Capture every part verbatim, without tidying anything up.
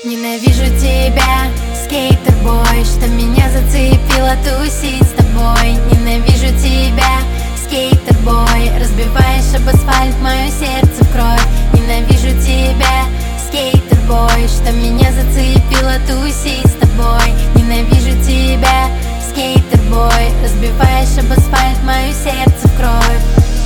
Ненавижу тебя, скейтер-бой, что меня зацепило тусить с тобой. Ненавижу тебя, скейтер-бой, разбиваешь об асфальт мое сердце в кровь. Ненавижу тебя, скейтер-бой, что меня зацепило тусить с тобой. Ненавижу тебя, скейтер-бой, разбиваешь об асфальт мое сердце в кровь.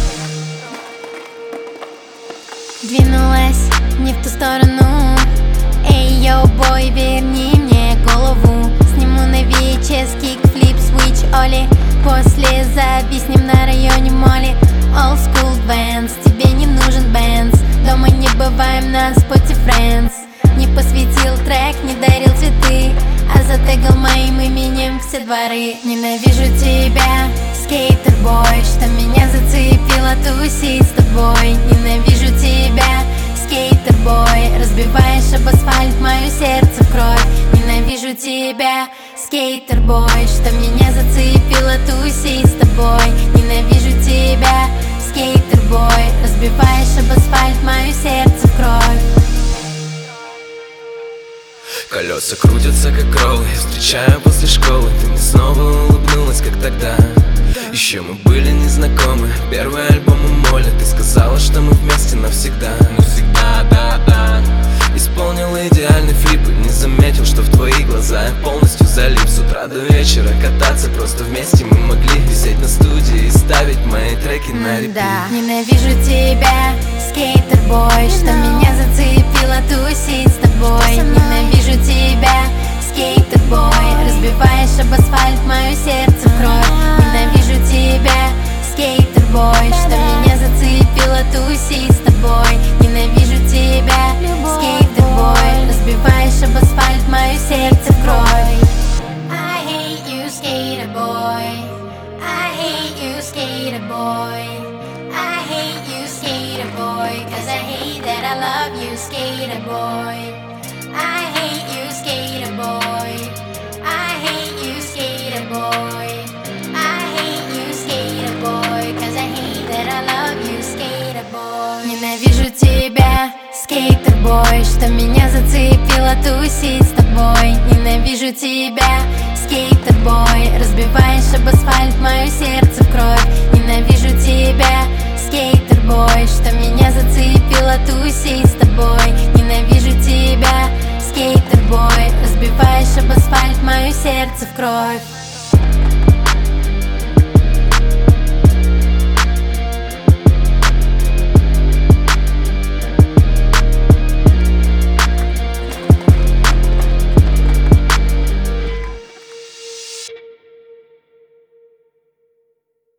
Двинулась не в ту сторону. Эй, йоу, бой, верни мне голову. Сниму на ви эйч эс кикфлип, switch, оли. После зависнем на районе моли. Old school Vans, тебе не нужен Benz. Дома не бываем на споте Friends. Не посвятил трек, не дарил цветы, а затегал моим именем все дворы. Ненавижу тебя, скейтер-бой, что меня зацепило тусить с тобой. Ненавижу тебя, скейтер-бой, разбиваешь об асфальт мое сердце в кровь. Ненавижу тебя, скейтер-бой, что меня зацепило тусить с тобой. Ненавижу тебя, скейтер-бой, разбиваешь об асфальт мое сердце в кровь. Колеса крутятся как роллы, встречаю после школы. Ты мне снова улыбнулась, как тогда. Еще мы были незнакомы, первый альбом у Моли. Ты сказала, что мы вместе навсегда. Навсегда, да, да. Исполнил идеальный флип и не заметил, что в твои глаза я полностью залип. С утра до вечера кататься просто вместе мы могли. Висеть на студии и ставить мои треки на репит. Да. Ненавижу тебя, скейтер-бой, что меня зацепило тусить с тобой. Ненавижу тебя, скейтер-бой, разбиваешь об асфальт мое сердце в кровь. Ненавижу тебя, скейтер-бой, что меня зацепило тусить с тобой. Ненавижу тебя, скейтер-бой, разбиваешь об асфальт мое сердце в кровь. I hate you, skater boy. I hate you, skater boy. I hate you, skater boy, cause I hate that I love you, skater boy. I hate you, skater boy. I hate you, skater boy. I hate you, skater boy, cause I hate that I love you, skater boy. Ненавижу тебя, скейтер-бой, что меня зацепило тусить с тобой. Ненавижу тебя, скейтер-бой, разбиваешь об асфальт мое сердце в кровь. Ненавижу тебя, скейтер-бой, что меня зацепило тусить с тобой. Ненавижу тебя, скейтер-бой, разбиваешь об асфальт мое сердце в кровь.